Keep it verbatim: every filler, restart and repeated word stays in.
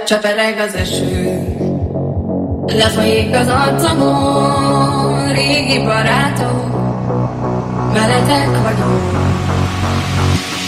csepereg az eső. Lefolyik az arcomon, régi barátok, veletek vagyok.